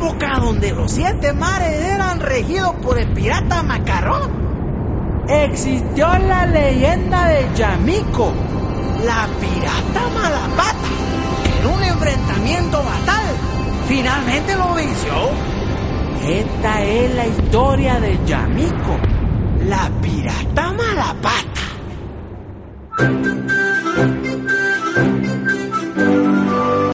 época donde los 7 mares eran regidos por el pirata Macarrón, existió la leyenda de Yamiko, la pirata Malapata, que en un enfrentamiento fatal finalmente lo venció. Esta es la historia de Yamiko, la pirata Malapata.